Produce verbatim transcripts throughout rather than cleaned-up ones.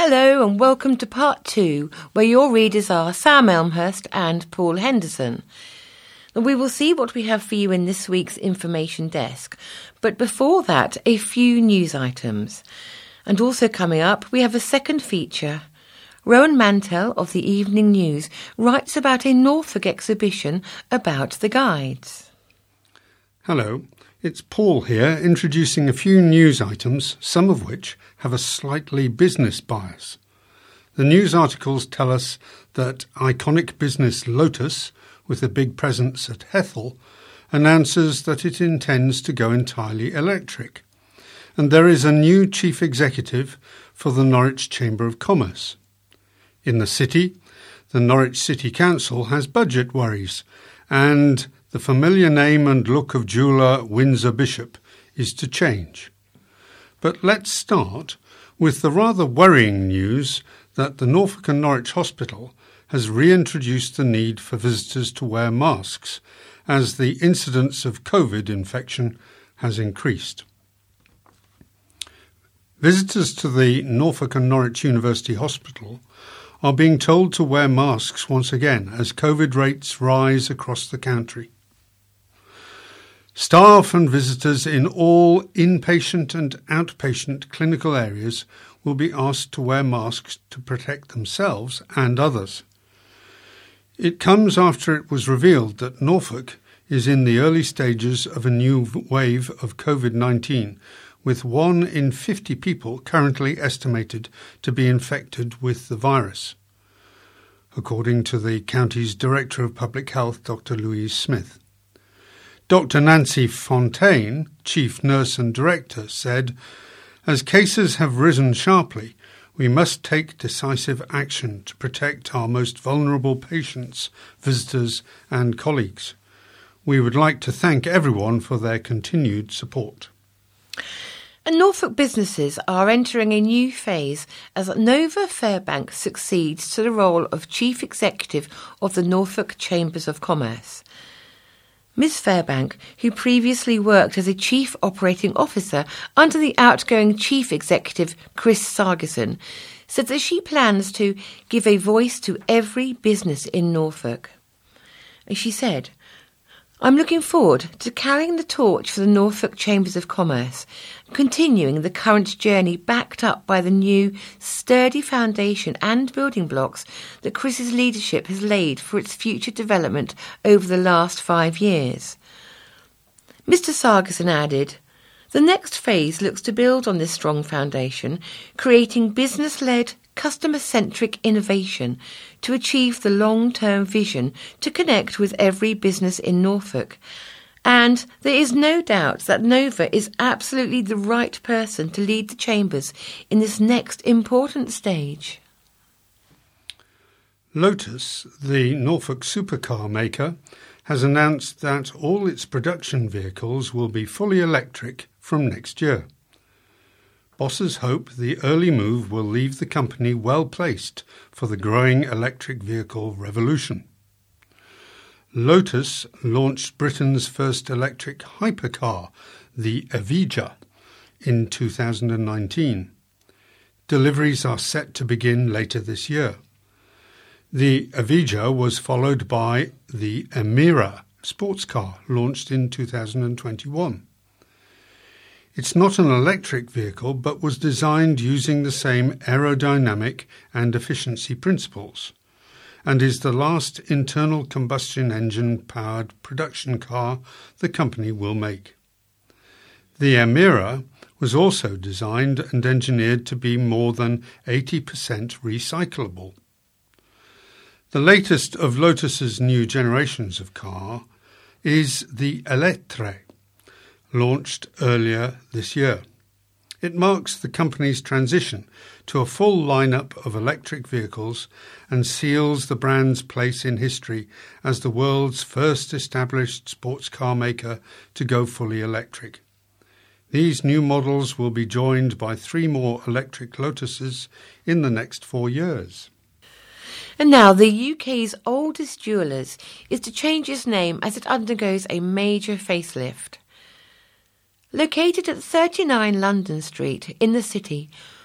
Hello and welcome to part two, where your readers are Sam Elmhurst and Paul Henderson. We will see what we have for you in this week's information desk, but before that, a few news items. And also coming up, we have a second feature. Rowan Mantell of the Evening News writes about a Norfolk exhibition about the guides. Hello, it's Paul here introducing a few news items, some of which have a slightly business bias. The news articles tell us that iconic business Lotus, with a big presence at Hethel, announces that it intends to go entirely electric. And there is a new chief executive for the Norwich Chamber of Commerce. In the city, the Norwich City Council has budget worries, and the familiar name and look of jeweller Windsor Bishop is to change. But let's start with the rather worrying news that the Norfolk and Norwich Hospital has reintroduced the need for visitors to wear masks as the incidence of COVID infection has increased. Visitors to the Norfolk and Norwich University Hospital are being told to wear masks once again as COVID rates rise across the country. Staff and visitors in all inpatient and outpatient clinical areas will be asked to wear masks to protect themselves and others. It comes after it was revealed that Norfolk is in the early stages of a new wave of COVID nineteen, with one in fifty people currently estimated to be infected with the virus, according to the county's Director of Public Health, Doctor Louise Smith. Doctor Nancy Fontaine, Chief Nurse and Director, said, "As cases have risen sharply, we must take decisive action to protect our most vulnerable patients, visitors and colleagues. We would like to thank everyone for their continued support." And Norfolk businesses are entering a new phase as Nova Fairbank succeeds to the role of Chief Executive of the Norfolk Chambers of Commerce. Miz Fairbank, who previously worked as a Chief Operating Officer under the outgoing Chief Executive Chris Sargison, said that she plans to give a voice to every business in Norfolk. And she said, "I'm looking forward to carrying the torch for the Norfolk Chambers of Commerce, continuing the current journey backed up by the new, sturdy foundation and building blocks that Chris's leadership has laid for its future development over the last five years. Mister Sargison added, "The next phase looks to build on this strong foundation, creating business-led, customer-centric innovation to achieve the long-term vision to connect with every business in Norfolk. And there is no doubt that Nova is absolutely the right person to lead the Chambers in this next important stage." Lotus, the Norfolk supercar maker, has announced that all its production vehicles will be fully electric from next year. Bosses hope the early move will leave the company well placed for the growing electric vehicle revolution. Lotus launched Britain's first electric hypercar, the Evija, in two thousand nineteen. Deliveries are set to begin later this year. The Evija was followed by the Emira sports car, launched in two thousand twenty-one. It's not an electric vehicle, but was designed using the same aerodynamic and efficiency principles, and is the last internal combustion engine-powered production car the company will make. The Emira was also designed and engineered to be more than eighty percent recyclable. The latest of Lotus's new generations of car is the Eletre, launched earlier this year. It marks the company's transition to a full lineup of electric vehicles and seals the brand's place in history as the world's first established sports car maker to go fully electric. These new models will be joined by three more electric Lotuses in the next four years. And now the U K's oldest jewellers is to change its name as it undergoes a major facelift. Located at thirty-nine London Street in the city,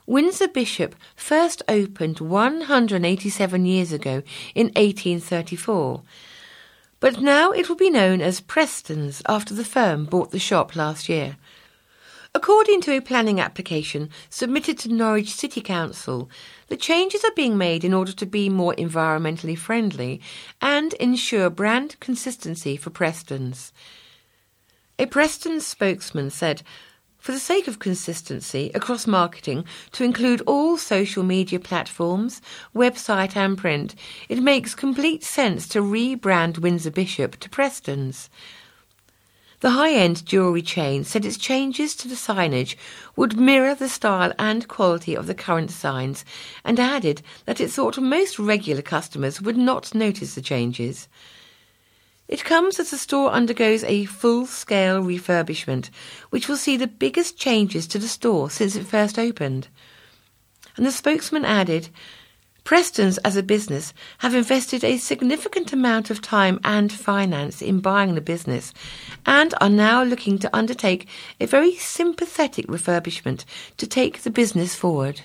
Windsor Bishop first opened one hundred eighty-seven years ago in eighteen thirty-four, but now it will be known as Preston's after the firm bought the shop last year. According to a planning application submitted to Norwich City Council, the changes are being made in order to be more environmentally friendly and ensure brand consistency for Preston's. A Preston's spokesman said, "For the sake of consistency across marketing to include all social media platforms, website and print, it makes complete sense to rebrand Windsor Bishop to Preston's." The high-end jewellery chain said its changes to the signage would mirror the style and quality of the current signs, and added that it thought most regular customers would not notice the changes. It comes as the store undergoes a full-scale refurbishment, which will see the biggest changes to the store since it first opened. And the spokesman added, "Preston's as a business have invested a significant amount of time and finance in buying the business and are now looking to undertake a very sympathetic refurbishment to take the business forward."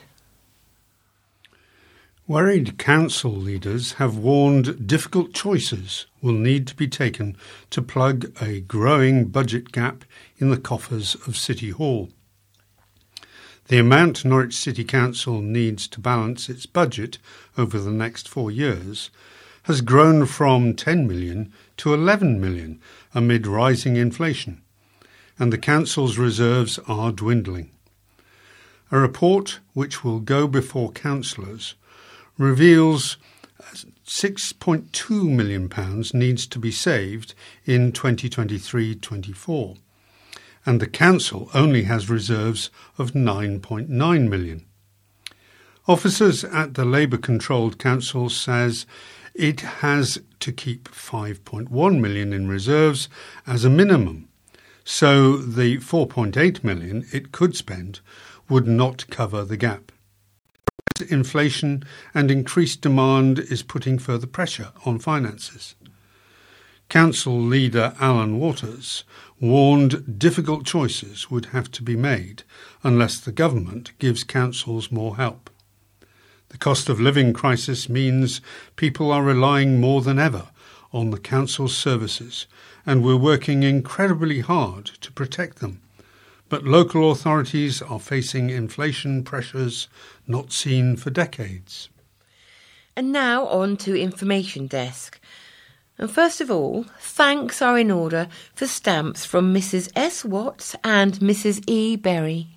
Worried council leaders have warned difficult choices will need to be taken to plug a growing budget gap in the coffers of City Hall. The amount Norwich City Council needs to balance its budget over the next four years has grown from ten million to eleven million amid rising inflation, and the council's reserves are dwindling. A report which will go before councillors reveals six point two million pounds needs to be saved in twenty twenty-three twenty-four. And the council only has reserves of nine point nine million. Officers at the Labour-controlled council says it has to keep five point one million in reserves as a minimum, so the four point eight million it could spend would not cover the gap. Inflation and increased demand is putting further pressure on finances. Council leader Alan Waters warned difficult choices would have to be made unless the government gives councils more help. The cost of living crisis means people are relying more than ever on the council's services, and we're working incredibly hard to protect them. But local authorities are facing inflation pressures not seen for decades. And now on to Information Desk. And first of all, thanks are in order for stamps from Missus S. Watts and Missus E. Berry.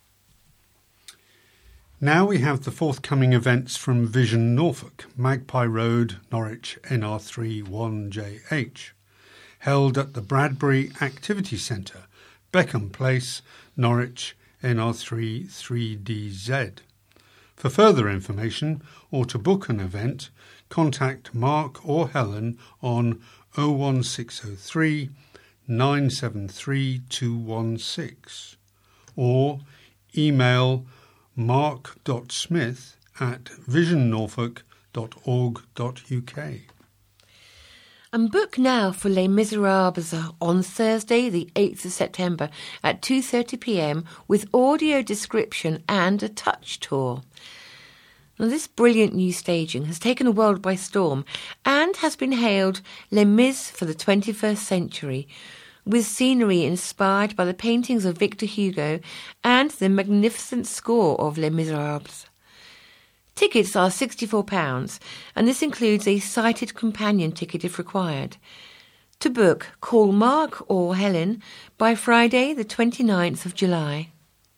Now we have the forthcoming events from Vision Norfolk, Magpie Road, Norwich, N R three one J H, held at the Bradbury Activity Centre, Beckham Place, Norwich, N R three three D Z. For further information or to book an event, contact Mark or Helen on oh one six oh three, nine seven three, two one six or email mark.smith at vision norfolk dot org dot U K. And book now for Les Miserables on Thursday the eighth of September at two thirty p m with audio description and a touch tour. Now, this brilliant new staging has taken the world by storm and has been hailed Les Mis for the twenty-first century, with scenery inspired by the paintings of Victor Hugo and the magnificent score of Les Miserables. Tickets are sixty-four pounds, and this includes a sighted companion ticket if required. To book, call Mark or Helen by Friday the twenty-ninth of July.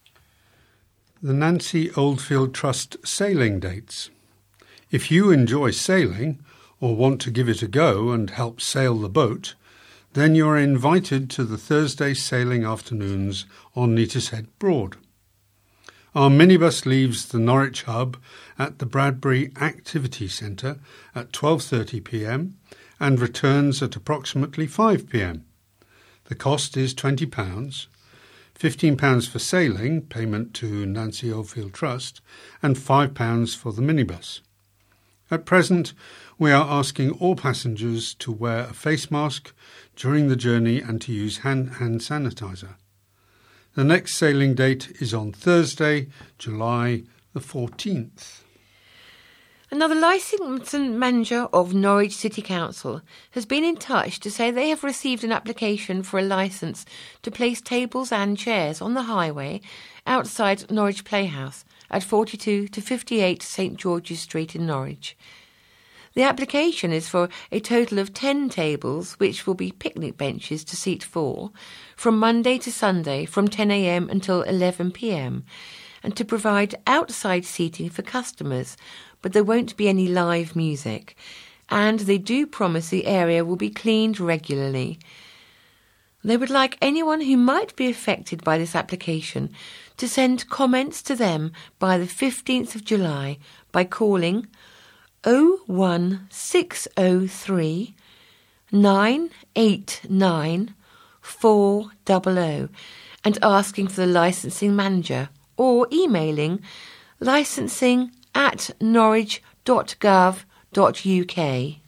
The Nancy Oldfield Trust sailing dates. If you enjoy sailing or want to give it a go and help sail the boat, then you are invited to the Thursday sailing afternoons on Neatishead Broad. Our minibus leaves the Norwich hub at the Bradbury Activity Centre at twelve thirty p m and returns at approximately five p m. The cost is twenty pounds, fifteen pounds for sailing, payment to Nancy Oldfield Trust, and five pounds for the minibus. At present, we are asking all passengers to wear a face mask during the journey and to use hand, hand sanitizer. The next sailing date is on Thursday, July the fourteenth. Another licensing manager of Norwich City Council has been in touch to say they have received an application for a licence to place tables and chairs on the highway outside Norwich Playhouse at forty-two to fifty-eight St George's Street in Norwich. The application is for a total of ten tables, which will be picnic benches to seat four, from Monday to Sunday from ten a m until eleven p m, and to provide outside seating for customers, but there won't be any live music, and they do promise the area will be cleaned regularly. They would like anyone who might be affected by this application to send comments to them by the fifteenth of July by calling oh one six oh three nine eight nine four hundred and asking for the licensing manager, or emailing licensing at norwich dot gov dot uk.